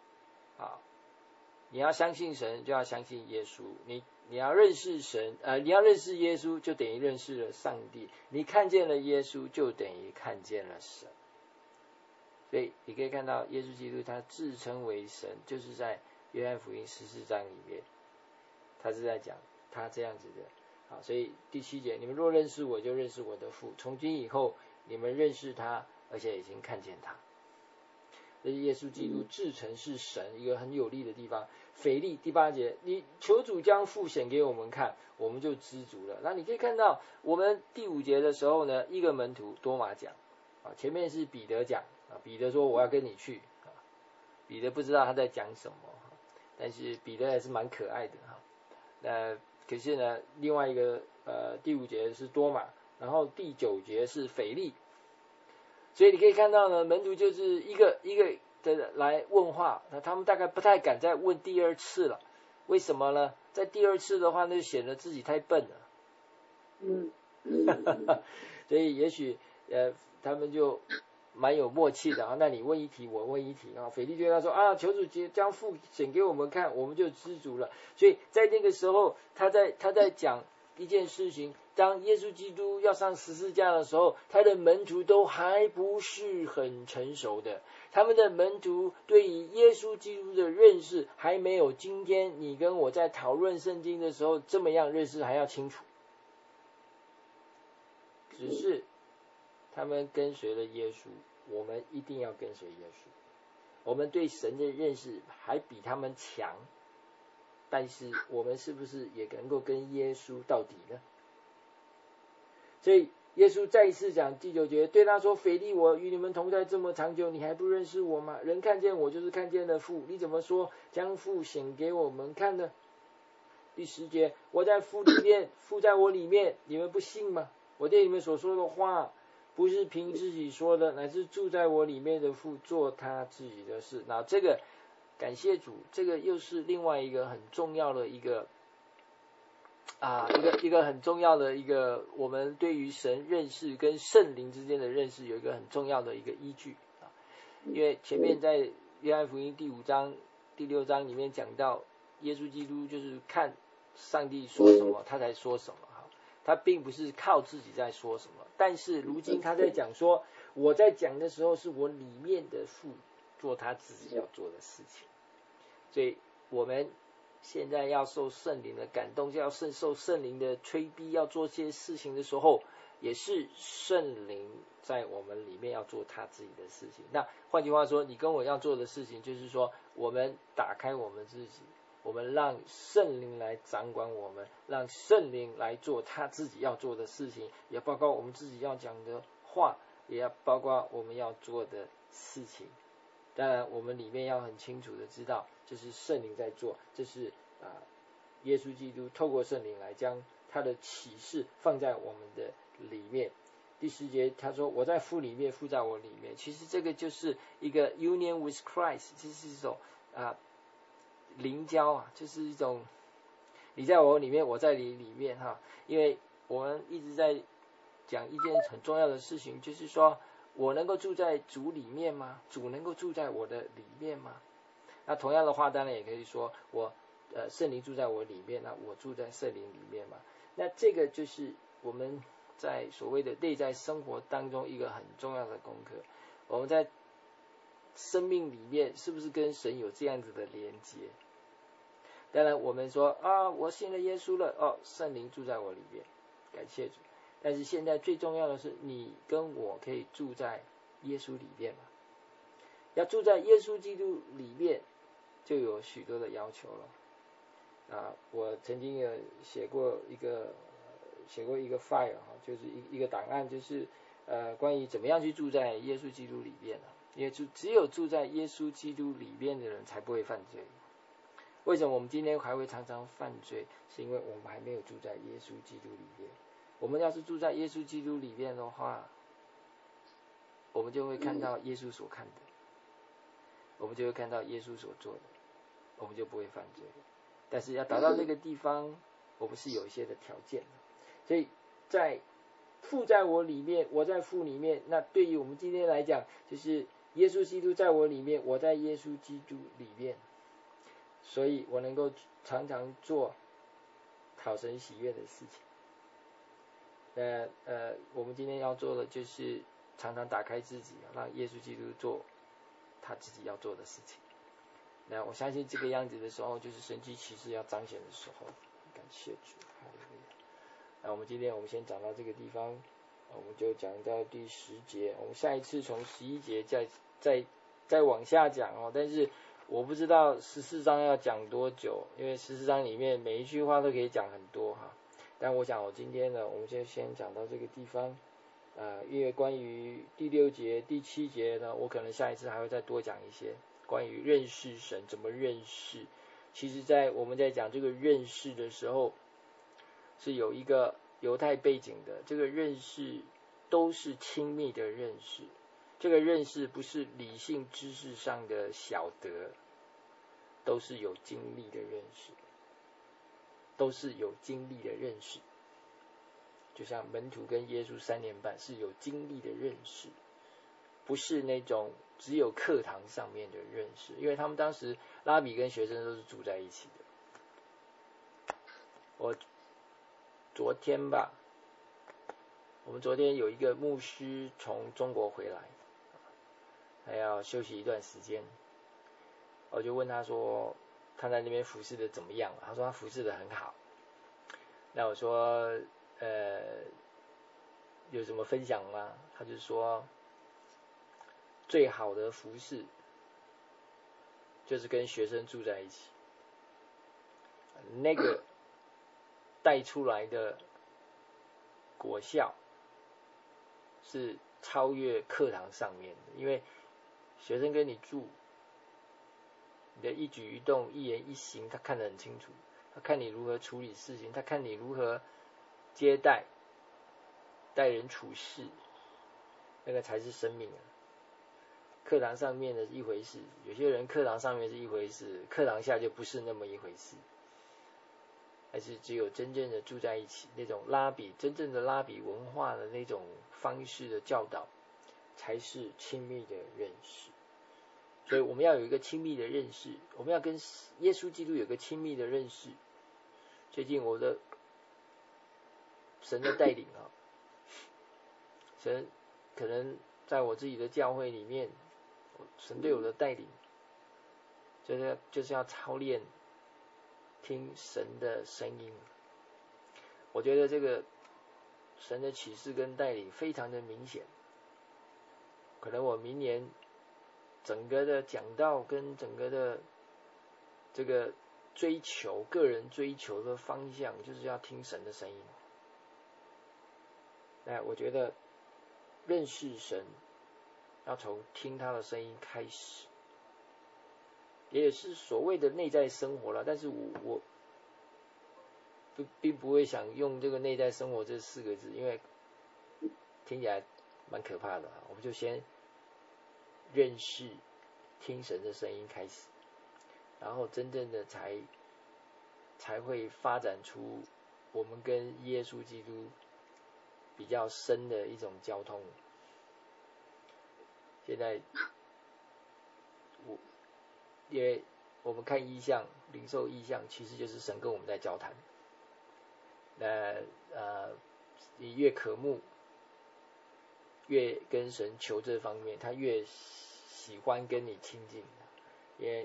Speaker 1: 你要相信神就要相信耶稣，你要认识神，你要认识耶稣就等于认识了上帝，你看见了耶稣就等于看见了神。所以你可以看到耶稣基督他自称为神，就是在约翰福音14章里面，他是在讲他这样子的。好，所以第7节，你们若认识我，就认识我的父。从今以后，你们认识他，而且已经看见他。这是耶稣基督自称是神一个很有力的地方。腓利第8节，你求主将父显给我们看，我们就知足了。那你可以看到，我们第5节的时候呢，一个门徒多马讲，前面是彼得讲，彼得说我要跟你去，彼得不知道他在讲什么，但是彼得还是蛮可爱的可是呢，另外一个第5节是多马，然后第9节是腓利，所以你可以看到呢，门徒就是一个一个的来问话，那他们大概不太敢再问第2次了。为什么呢？在第2次的话，那就显得自己太笨了。所以也许他们就蛮有默契的那你问一题，我问一题腓利就跟他说求主将父显给我们看，我们就知足了。所以在那个时候，他在讲一件事情，当耶稣基督要上十字架的时候，他的门徒都还不是很成熟的，他们的门徒对于耶稣基督的认识还没有今天你跟我在讨论圣经的时候这么样认识还要清楚，只是他们跟随了耶稣，我们一定要跟随耶稣。我们对神的认识还比他们强，但是我们是不是也能够跟耶稣到底呢？所以耶稣再一次讲第9节，对他说：腓利，我与你们同在这么长久，你还不认识我吗？人看见我就是看见了父，你怎么说将父显给我们看呢？第10节，我在父里面，父在我里面，你们不信吗？我对你们所说的话不是凭自己说的，乃是住在我里面的父做他自己的事。那这个感谢主，这个又是另外一个很重要的一个很重要的一个我们对于神认识跟圣灵之间的认识有一个很重要的一个依据因为前面在约翰福音第5章第6章里面讲到，耶稣基督就是看上帝说什么他才说什么，他并不是靠自己在说什么，但是如今他在讲说，我在讲的时候是我里面的父做他自己要做的事情。所以我们现在要受圣灵的感动，要受圣灵的催逼，要做些事情的时候，也是圣灵在我们里面要做他自己的事情。那换句话说，你跟我要做的事情就是说，我们打开我们自己，我们让圣灵来掌管我们，让圣灵来做他自己要做的事情，也包括我们自己要讲的话，也要包括我们要做的事情。当然我们里面要很清楚的知道，这是圣灵在做，这是耶稣基督透过圣灵来将他的启示放在我们的里面。第10节他说，我在父里面，父在我里面。其实这个就是一个 union with Christ， 这是一种灵交就是一种你在我里面，我在你里面因为我们一直在讲一件很重要的事情，就是说我能够住在主里面吗？主能够住在我的里面吗？那同样的话当然也可以说我圣灵住在我里面，那我住在圣灵里面嘛。那这个就是我们在所谓的内在生活当中一个很重要的功课。我们在生命里面是不是跟神有这样子的连接？当然我们说我信了耶稣了，圣灵住在我里面，感谢主。 但是现在最重要的是，你跟我可以住在耶稣里面嘛。要住在耶稣基督里面，就有许多的要求了。我曾经也写过一个 file 就是一个档案，就是关于怎么样去住在耶稣基督里面因为只有住在耶稣基督里面的人才不会犯罪。为什么我们今天还会常常犯罪？是因为我们还没有住在耶稣基督里面。我们要是住在耶稣基督里面的话，我们就会看到耶稣所看的，我们就会看到耶稣所做的，我们就不会犯罪。但是要达到那个地方，我们是有一些的条件的。所以在父在我里面，我在父里面，那对于我们今天来讲，就是耶稣基督在我里面，我在耶稣基督里面，所以我能够常常做讨神喜悦的事情。我们今天要做的就是常常打开自己，让耶稣基督做他自己要做的事情。那我相信这个样子的时候，就是神迹奇事要彰显的时候。感谢主，哈利路亚。那我们今天先讲到这个地方，我们就讲到第10节。我们下一次从11节再往下讲但是我不知道14章要讲多久，因为14章里面每一句话都可以讲很多但我想我今天呢，我们就先讲到这个地方。因为关于第6节、第7节呢，我可能下一次还会再多讲一些关于认识神，怎么认识。其实我们在讲这个认识的时候，是有一个犹太背景的。这个认识都是亲密的认识，这个认识不是理性知识上的晓得，都是有经历的认识，都是有经历的认识。就像门徒跟耶稣3年半是有经历的认识，不是那种只有课堂上面的认识，因为他们当时拉比跟学生都是住在一起的。我们昨天有一个牧师从中国回来，他要休息一段时间，我就问他说他在那边服侍的怎么样，他说他服侍的很好。那我说有什么分享吗？他就说最好的服侍就是跟学生住在一起，那个带出来的果效是超越课堂上面的。因为学生跟你住，你的一举一动一言一行他看得很清楚，他看你如何处理事情，他看你如何接待人处事，那个才是生命课堂上面的一回事，有些人课堂上面是一回事，课堂下就不是那么一回事。还是只有真正的住在一起，那种真正的拉比文化的那种方式的教导，才是亲密的认识。所以我们要有一个亲密的认识，我们要跟耶稣基督有个亲密的认识。最近神的带领神可能在我自己的教会里面，神对我的带领就是要操练听神的声音。我觉得这个神的启示跟带领非常的明显。可能我明年整个的讲道跟整个的这个个人追求的方向，就是要听神的声音。我觉得认识神要从听他的声音开始，也是所谓的内在生活了。但是我并不会想用这个内在生活这4个字，因为听起来蛮可怕的。我们就先认识听神的声音开始，然后真正的才会发展出我们跟耶稣基督比较深的一种交通。现在因为我们看异象，领受异象，其实就是神跟我们在交谈。你越渴慕，越跟神求这方面，他越喜欢跟你亲近。因为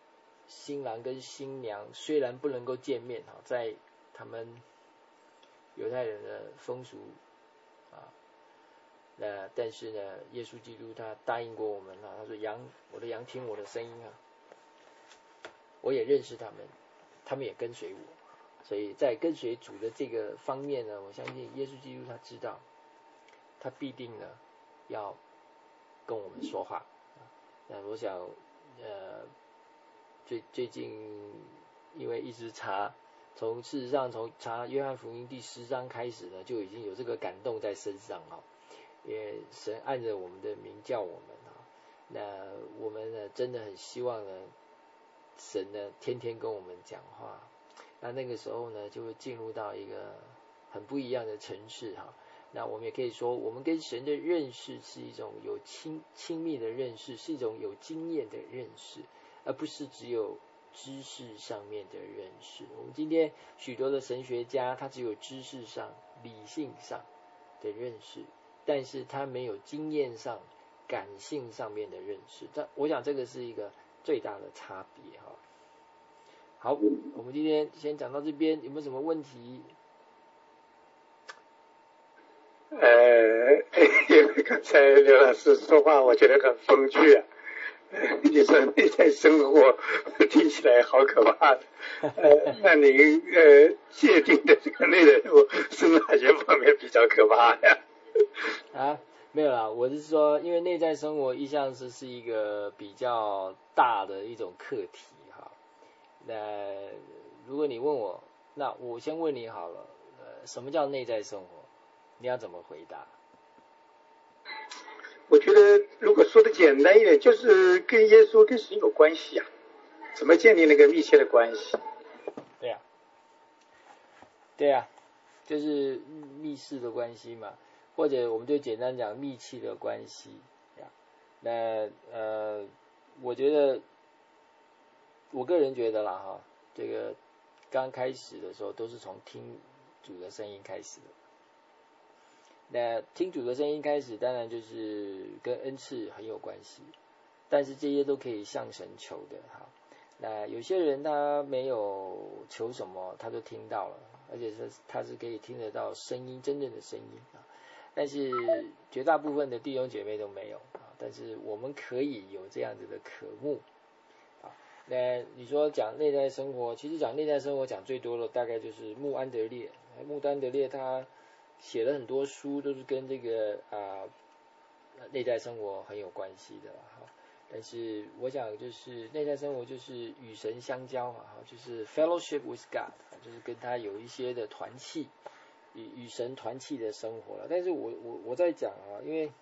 Speaker 1: 新郎跟新娘虽然不能够见面，在他们犹太人的风俗啊。那但是呢，耶稣基督他答应过我们啊，他说我的羊听我的声音啊，我也认识他们，他们也跟随我。所以在跟随主的这个方面呢，我相信耶稣基督他知道，他必定呢要跟我们说话。那我想最近因为一直事实上从查约翰福音第10章开始呢，就已经有这个感动在身上啊，因为神按着我们的名叫我们啊，那我们呢真的很希望呢，神呢天天跟我们讲话，那个时候呢就会进入到一个很不一样的层次哈。那我们也可以说，我们跟神的认识是一种有亲密的认识，是一种有经验的认识，而不是只有知识上面的认识。我们今天许多的神学家，他只有知识上、理性上的认识，但是他没有经验上、感性上面的认识。我想这个是一个最大的差别哈。好，我们今天先讲到这边，有没有什么问题？
Speaker 3: 因为刚才刘老师说话，我觉得很风趣啊。你说内在生活听起来好可怕的。那您界定的这个内在生活是哪些方面比较可怕呀？
Speaker 1: 没有啦，我是说，因为内在生活一向是一个比较大的一种课题哈。那如果你问我，那我先问你好了，什么叫内在生活？你要怎么回答？
Speaker 3: 我觉得如果说的简单一点，就是跟耶稣跟神有关系啊，怎么建立那个密切的关系？
Speaker 1: 对啊，就是密室的关系嘛，或者我们就简单讲密契的关系。那我觉得，我个人觉得啦哈，这个刚开始的时候都是从听主的声音开始的。那听主的声音开始，当然就是跟恩赐很有关系，但是这些都可以向神求的哈。那有些人他没有求什么，他都听到了，而且他是可以听得到声音，真正的声音啊。但是绝大部分的弟兄姐妹都没有啊。但是我们可以有这样子的渴慕啊。那你说讲内在生活，其实讲内在生活讲最多的大概就是穆安德烈他写了很多书，都是跟这个内在生活很有关系的哈。但是我想就是内在生活就是与神相交嘛，就是 fellowship with God， 就是跟他有一些的团契，与神团契的生活了。但是我在讲啊，因为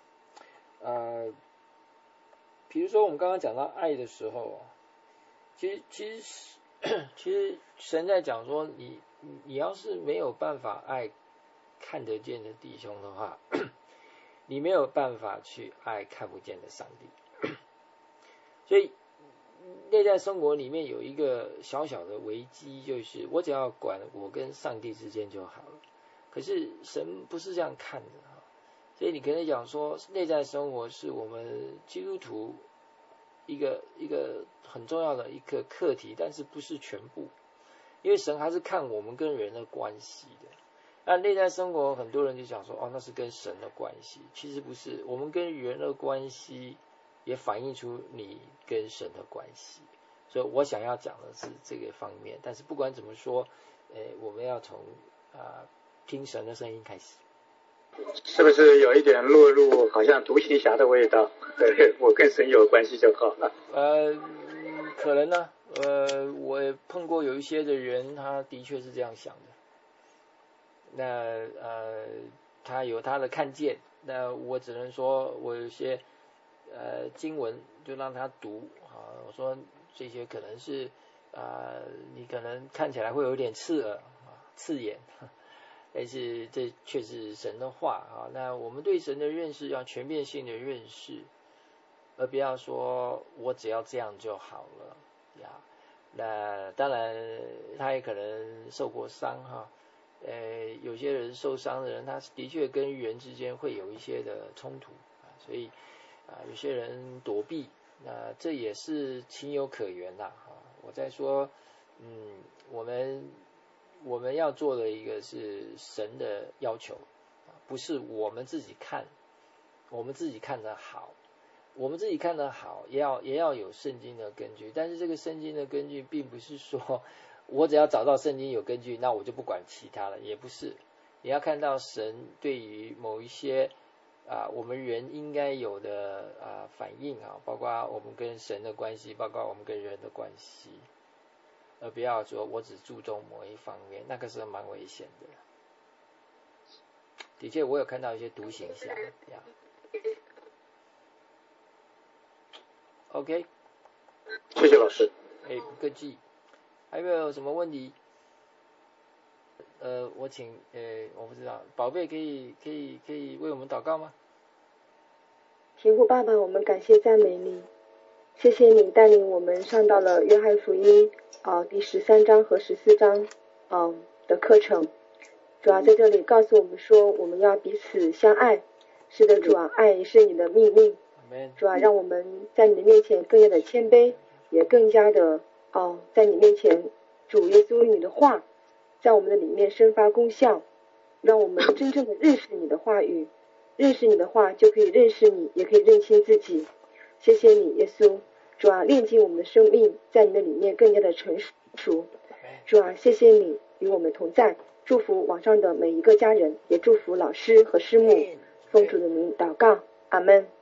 Speaker 1: 比如说我们刚刚讲到爱的时候啊，其实神在讲说你要是没有办法爱看得见的弟兄的话，你没有办法去爱看不见的上帝。所以内在生活里面有一个小小的危机，就是我只要管我跟上帝之间就好了。可是神不是这样看的，所以你可以讲说内在生活是我们基督徒一个很重要的一个课题，但是不是全部，因为神还是看我们跟人的关系的。那内在生活很多人就想说那是跟神的关系，其实不是，我们跟人的关系也反映出你跟神的关系。所以我想要讲的是这个方面，但是不管怎么说我们要从听神的声音开始。
Speaker 3: 是不是有一点落入好像独行侠的味道？我跟神有关系就好了。
Speaker 1: 可能呢，我也碰过有一些的人，他的确是这样想的。那他有他的看见，那我只能说我有些经文就让他读我说这些可能是你可能看起来会有点刺耳刺眼，但是这却是神的话那我们对神的认识要全面性的认识，而不要说我只要这样就好了呀。那当然他也可能受过伤有些人受伤的人，他的确跟人之间会有一些的冲突所以有些人躲避，那这也是情有可原啦我在说我们我们要做的一个是神的要求，不是我们自己看，我们自己看得好，我们自己看得好，也要有圣经的根据。但是这个圣经的根据并不是说我只要找到圣经有根据，那我就不管其他了，也不是。你要看到神对于某一些我们人应该有的反应包括我们跟神的关系，包括我们跟人的关系，而不要说我只注重某一方面，那个是蛮危险的。的确，我有看到一些独行侠OK，
Speaker 3: 谢谢老师。
Speaker 1: 不客气。还有没有什么问题？我请我不知道，宝贝可以为我们祷告吗？
Speaker 4: 天父爸爸，我们感谢赞美你，谢谢你带领我们上到了约翰福音第13章和14章的课程。主要在这里告诉我们说，我们要彼此相爱。是的，主啊，爱也是你的命令。主啊，让我们在你的面前更加的谦卑，也更加的在你面前，主耶稣你的话在我们的里面生发功效，让我们真正的认识你的话语，认识你的话就可以认识你，也可以认清自己。谢谢你耶稣，主啊，炼净我们的生命，在你的里面更加的成熟。主啊，谢谢你与我们同在，祝福网上的每一个家人，也祝福老师和师母，奉主的名祷告，阿们。